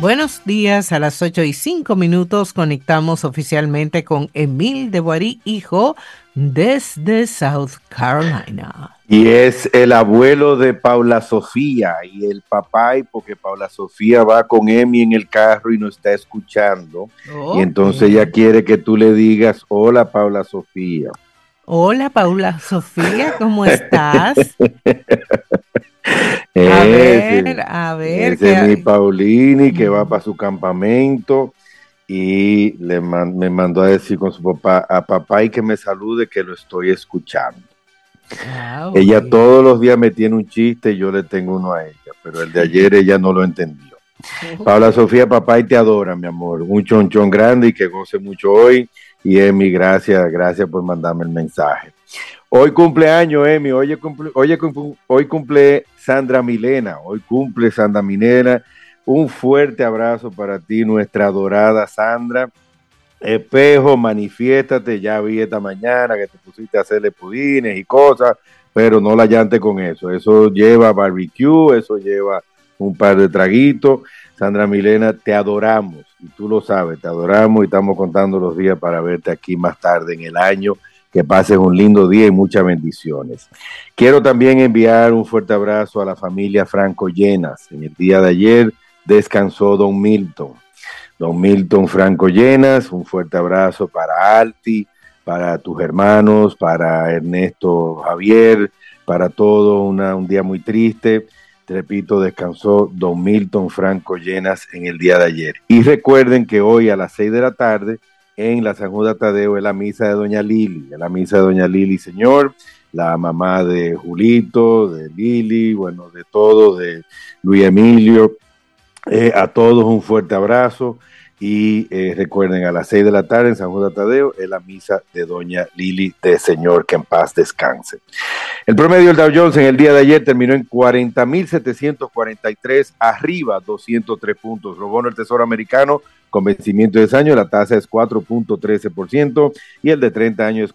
Buenos días, a las 8:05 conectamos oficialmente con Emil de Boirí, hijo, desde South Carolina. Y es el abuelo de Paula Sofía y el papá, y porque Paula Sofía va con Emi en el carro y nos está escuchando. Y Ok. entonces ella quiere que tú le digas, hola Paula Sofía. Hola, Paula Sofía, ¿cómo estás? Ese, A ver, ese es mi que... Paulini que va para su campamento y me mandó a decir con su papá, a papá y que me salude que lo estoy escuchando. Ella Bueno. todos los días me tiene un chiste y yo le tengo uno a ella, pero el de ayer ella no lo entendió. Paula Ok. Sofía, papá y te adora, mi amor. Un chonchón grande y que goce mucho hoy. Y Emi, gracias por mandarme el mensaje. Hoy cumpleaños, Emi. Hoy cumple Sandra Milena. Hoy cumple Sandra Milena. Un fuerte abrazo para ti, nuestra adorada Sandra. Espejo, manifiéstate, ya vi esta mañana que te pusiste a hacerle pudines y cosas, pero no la llante con eso. Eso lleva barbecue, eso lleva un par de traguitos. Sandra Milena, te adoramos, y tú lo sabes, te adoramos y estamos contando los días para verte aquí más tarde en el año. Que pases un lindo día y muchas bendiciones. Quiero también enviar un fuerte abrazo a la familia Franco Llenas. En el día de ayer descansó Don Milton. Don Milton Franco Llenas, un fuerte abrazo para Alti, para tus hermanos, para Ernesto Javier, para todo un día muy triste. Te repito, descansó Don Milton Franco Llenas en el día de ayer. Y recuerden que hoy a las 6 de la tarde en la San Juan de Tadeo es la misa de Doña Lili, la misa de Doña Lili, señor, la mamá de Julito, de Lili, bueno, de todo, de Luis Emilio. A todos un fuerte abrazo y recuerden a las 6 de la tarde en San Juan de Tadeo es la misa de Doña Lili de Señor, que en paz descanse. El promedio del Dow Jones en el día de ayer terminó en 40.743, arriba 203 puntos. Los bonos del Tesoro americano con vencimiento de 10 años, la tasa es 4.13% y el de 30 años es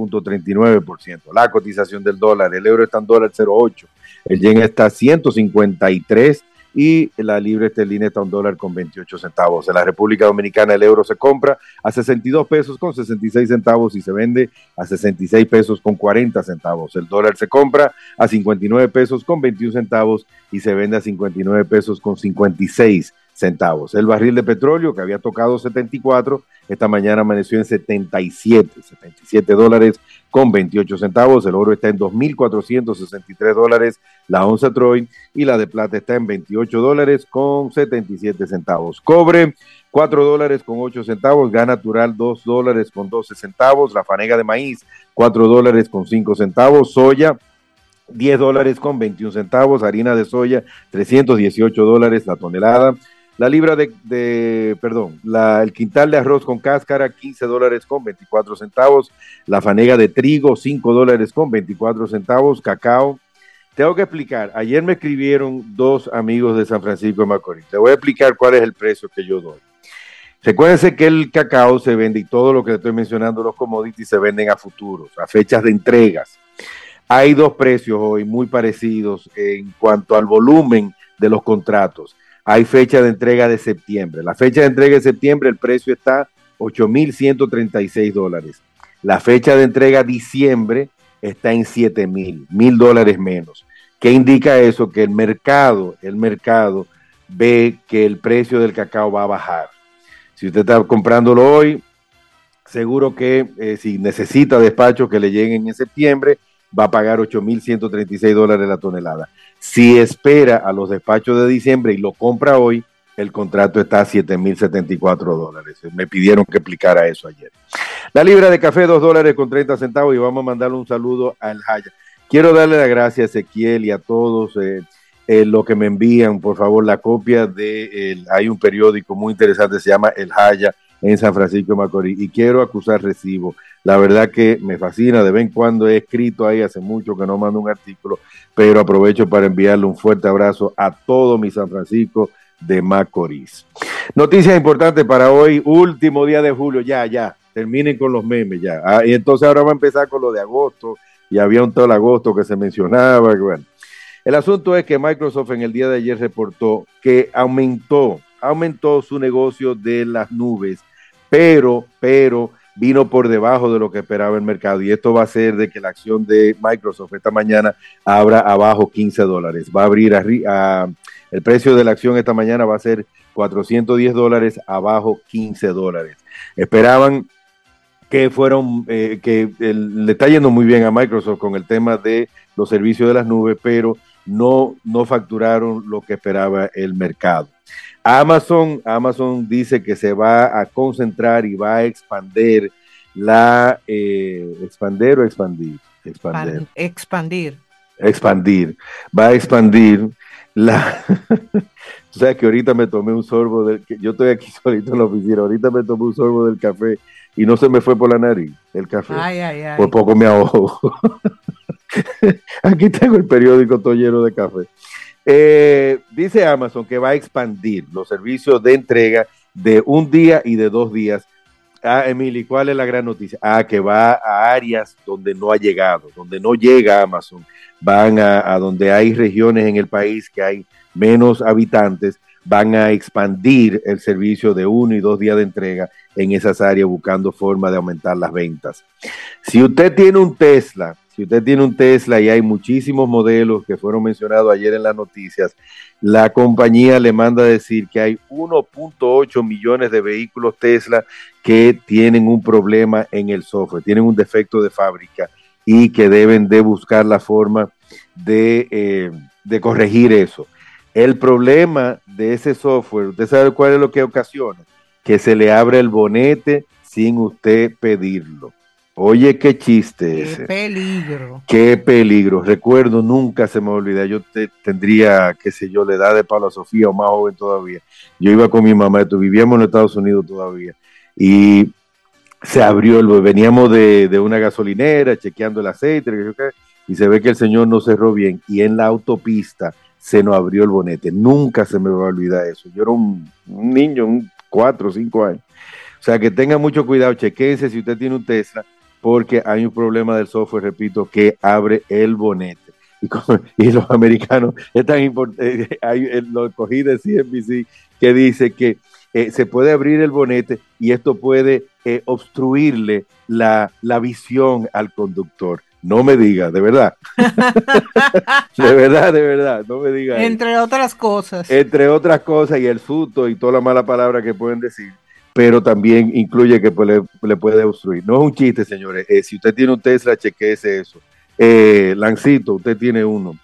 4.39%. La cotización del dólar, el euro está en $0.8, el yen está a 153 y la libra esterlina está a $1.28. En la República Dominicana el euro se compra a 62 pesos con 66 centavos y se vende a 66 pesos con 40 centavos. El dólar se compra a 59 pesos con 21 centavos y se vende a 59 pesos con 56 centavos. El barril de petróleo que había tocado 74, esta mañana amaneció en 77 dólares con 28 centavos. El oro está en $2.463 la onza Troy y la de plata está en $28 con 77 centavos. Cobre, $4 con 8 centavos, gas natural $2 con 12 centavos, la fanega de maíz $4 con 5 centavos, soya $10 con 21 centavos, harina de soya $318 la tonelada, la libra el quintal de arroz con cáscara $15 con 24 centavos, la fanega de trigo $5 con 24 centavos, cacao. Tengo que explicar, ayer me escribieron dos amigos de San Francisco de Macorís. Te voy a explicar cuál es el precio que yo doy. Recuérdense que el cacao se vende y todo lo que estoy mencionando, los commodities, se venden a futuros, a fechas de entregas. Hay dos precios hoy muy parecidos en cuanto al volumen de los contratos. Hay fecha de entrega de septiembre. La fecha de entrega de septiembre, el precio está $8.136. La fecha de entrega diciembre está en $7.000 menos. ¿Qué indica eso? Que el mercado ve que el precio del cacao va a bajar. Si usted está comprándolo hoy, seguro que si necesita despachos que le lleguen en septiembre, va a pagar $8.136 la tonelada. Si espera a los despachos de diciembre y lo compra hoy, el contrato está a $7.074. Me pidieron que explicara eso ayer. La libra de café, $2 con 30 centavos, y vamos a mandarle un saludo al Jaya. Quiero darle las gracias a Ezequiel y a todos lo que me envían, por favor, la copia hay un periódico muy interesante, se llama El Jaya, en San Francisco de Macorís, y quiero acusar recibo. La verdad que me fascina, de vez en cuando he escrito ahí, hace mucho que no mando un artículo, pero aprovecho para enviarle un fuerte abrazo a todo mi San Francisco de Macorís. Noticias importantes para hoy, último día de julio, ya, terminen con los memes ya. Y entonces ahora va a empezar con lo de agosto, y había un tal agosto que se mencionaba, bueno. El asunto es que Microsoft en el día de ayer reportó que aumentó aumentó su negocio de las nubes, pero vino por debajo de lo que esperaba el mercado, y esto va a hacer de que la acción de Microsoft esta mañana abra abajo $15. Va a abrir el precio de la acción esta mañana va a ser $410, abajo $15. Esperaban que le está yendo muy bien a Microsoft con el tema de los servicios de las nubes, pero no facturaron lo que esperaba el mercado. Amazon dice que se va a concentrar y va a expandir expandir o expandir. Expandir. Va a expandir la. Tú sabes que ahorita me tomé un sorbo yo estoy aquí solito en la oficina, ahorita me tomé un sorbo del café y no se me fue por la nariz el café. Ay. Por poco me ahogo. Aquí tengo el periódico todo lleno de café. Dice Amazon que va a expandir los servicios de entrega de un día y de 2 días. Emily, ¿cuál es la gran noticia? Que va a áreas donde no ha llegado, donde no llega Amazon. Van a donde hay regiones en el país que hay menos habitantes, van a expandir el servicio de 1 y 2 días de entrega en esas áreas, buscando forma de aumentar las ventas. Si usted tiene un Tesla y hay muchísimos modelos que fueron mencionados ayer en las noticias, la compañía le manda a decir que hay 1.8 millones de vehículos Tesla que tienen un problema en el software, tienen un defecto de fábrica y que deben de buscar la forma de corregir eso. El problema de ese software, ¿usted sabe cuál es lo que ocasiona? Que se le abre el bonete sin usted pedirlo. Oye, qué chiste ese. Qué peligro. Qué peligro. Recuerdo, nunca se me olvida. Yo tendría, qué sé yo, la edad de Paula Sofía o más joven todavía. Yo iba con mi mamá, vivíamos en los Estados Unidos todavía. Y se abrió, veníamos de una gasolinera chequeando el aceite, y se ve que el señor no cerró bien. Y en la autopista se nos abrió el bonete. Nunca se me va a olvidar eso. Yo era un niño, 4 o 5 años. O sea, que tenga mucho cuidado, chequense si usted tiene un Tesla, porque hay un problema del software, repito, que abre el bonete. Y los americanos, es tan importante, lo cogí de CNBC, que dice que se puede abrir el bonete y esto puede obstruirle la visión al conductor. No me diga, de verdad. de verdad, no me diga. Entre otras cosas. Entre otras cosas, y el susto y toda la mala palabra que pueden decir, pero también incluye que le puede obstruir. No es un chiste, señores. Si usted tiene un Tesla, chequeese eso. Lancito, usted tiene uno.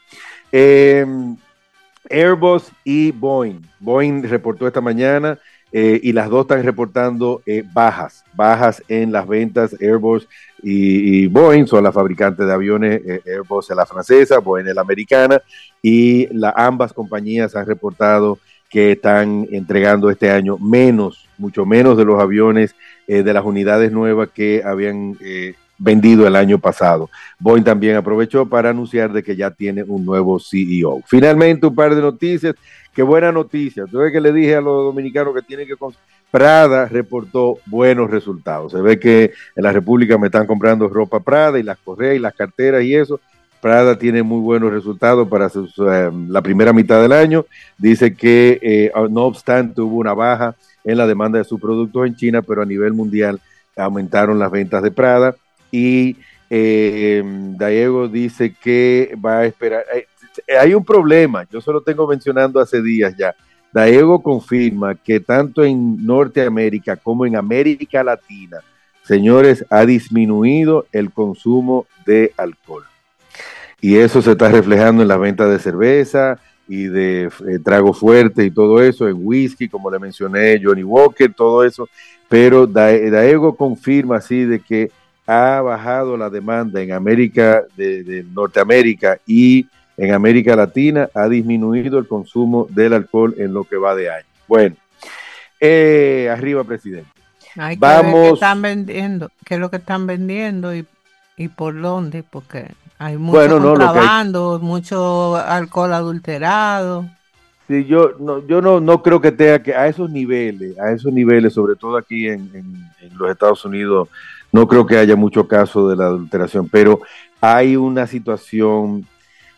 Airbus y Boeing. Boeing reportó esta mañana y las dos están reportando bajas en las ventas. Airbus y Boeing son las fabricantes de aviones. Airbus es la francesa, Boeing es la americana, y ambas compañías han reportado que están entregando este año mucho menos de los aviones, de las unidades nuevas que habían vendido el año pasado. Boeing también aprovechó para anunciar de que ya tiene un nuevo CEO. Finalmente, un par de noticias. Qué buena noticia. Tú ves que le dije a los dominicanos que tienen que... Prada reportó buenos resultados. Se ve que en la República me están comprando ropa Prada y las correas y las carteras y eso. Prada tiene muy buenos resultados para la primera mitad del año. Dice que no obstante hubo una baja en la demanda de sus productos en China, pero a nivel mundial aumentaron las ventas de Prada. Y Diego dice que va a esperar. Hay un problema, yo se lo tengo mencionando hace días ya. Diego confirma que tanto en Norteamérica como en América Latina, señores, ha disminuido el consumo de alcohol. Y eso se está reflejando en las ventas de cerveza y de trago fuerte y todo eso, en whisky, como le mencioné, Johnny Walker, todo eso. Pero Diego confirma así de que ha bajado la demanda en América, de Norteamérica, y en América Latina ha disminuido el consumo del alcohol en lo que va de año. Bueno, arriba, presidente. Hay que ver qué están vendiendo, qué es lo que están vendiendo y por dónde, porque hay mucho contrabando, mucho alcohol adulterado. Sí, yo no creo que tenga que a esos niveles, sobre todo aquí en los Estados Unidos, no creo que haya mucho caso de la adulteración, pero hay una situación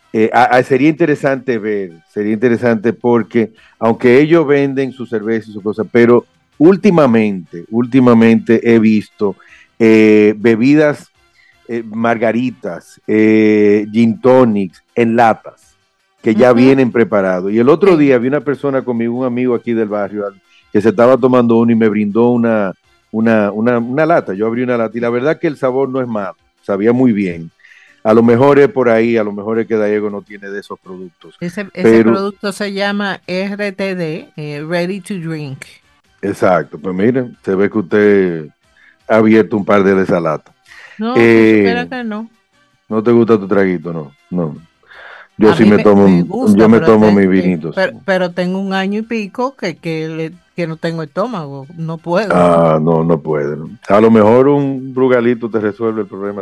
sería interesante porque aunque ellos venden sus cervezas y sus cosas, pero últimamente he visto bebidas, margaritas, gin tonics en latas que ya vienen preparados. Y el otro día vi una persona conmigo, un amigo aquí del barrio, que se estaba tomando uno y me brindó una lata. Yo abrí una lata y la verdad que el sabor no es malo, sabía muy bien. A lo mejor es por ahí, a lo mejor es que Diego no tiene de esos productos. Ese producto se llama RTD, Ready to Drink. Exacto, pues miren, se ve que usted ha abierto un par de esa lata. No, si supiera que no. ¿No te gusta tu traguito? No, no. Yo A sí mí me tomo, gusta, yo me tomo mis vinitos. Pero tengo un año y pico que no tengo estómago, no puedo. Ah, no, no puede. ¿No? A lo mejor un brugalito te resuelve el problema.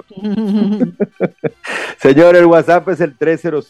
Señor, el WhatsApp es el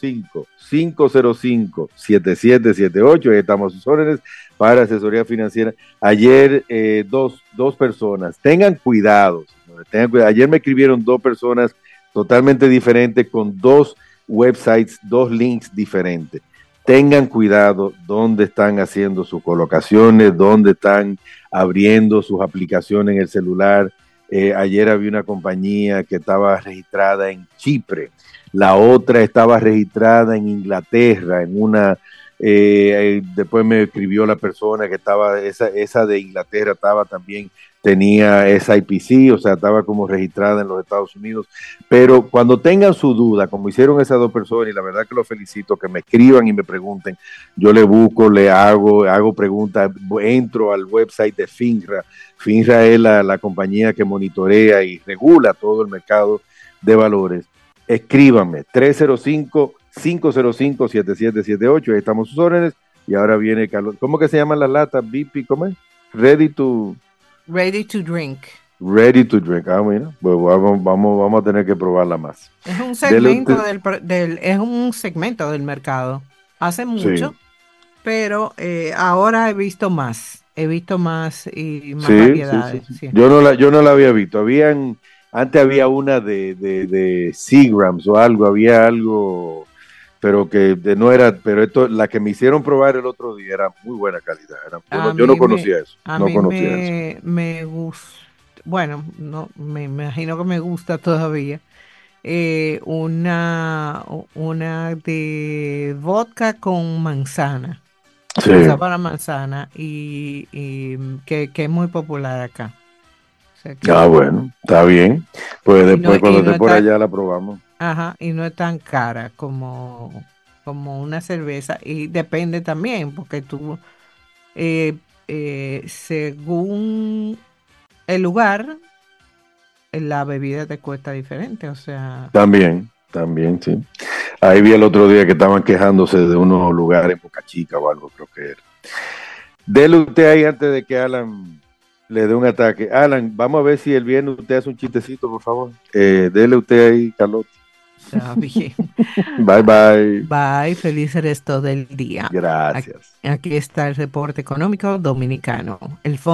305-505-7778. Ahí estamos sus órdenes para asesoría financiera. Ayer dos personas, tengan cuidado, señores, tengan cuidado. Ayer me escribieron dos personas totalmente diferentes con dos websites, dos links diferentes. Tengan cuidado dónde están haciendo sus colocaciones, dónde están abriendo sus aplicaciones en el celular. Ayer había una compañía que estaba registrada en Chipre, la otra estaba registrada en Inglaterra, en una, después me escribió la persona que estaba, esa de Inglaterra estaba también, tenía SIPC, o sea, estaba como registrada en los Estados Unidos, pero cuando tengan su duda, como hicieron esas dos personas, y la verdad que los felicito, que me escriban y me pregunten, yo le busco, le hago preguntas, entro al website de FINRA. FINRA es la compañía que monitorea y regula todo el mercado de valores. Escríbanme, 305-505-7778, ahí estamos sus órdenes, y ahora viene Carlos. ¿Cómo que se llaman las latas? BP, ¿cómo es? Ready to Drink. Ready to drink. Ah, mira, pues vamos a tener que probarla más. Es un segmento es un segmento del mercado. Hace mucho, sí, pero ahora he visto más y más variedades. Sí. Sí. Yo no la había visto. Antes había una de Seagrams o algo, había algo, pero que no era, pero la que me hicieron probar el otro día era muy buena calidad. Yo no conocía eso. Me gusta, bueno, no, me imagino que me gusta todavía. Una de vodka con manzana. Sí. Para manzana y que es muy popular acá. O sea que, bueno, está bien. Pues después cuando esté por allá la probamos. Ajá, y no es tan cara como una cerveza. Y depende también, porque tú, según el lugar, la bebida te cuesta diferente, o sea. También, sí. Ahí vi el otro día que estaban quejándose de unos lugares en Boca Chica o algo, creo que era. Dele usted ahí antes de que Alan le dé un ataque. Alan, vamos a ver si el viernes usted hace un chistecito, por favor. Dele usted ahí, Carlos. Está bien. Bye. Bye, feliz resto del día. Gracias. Aquí está el reporte económico dominicano. El fondo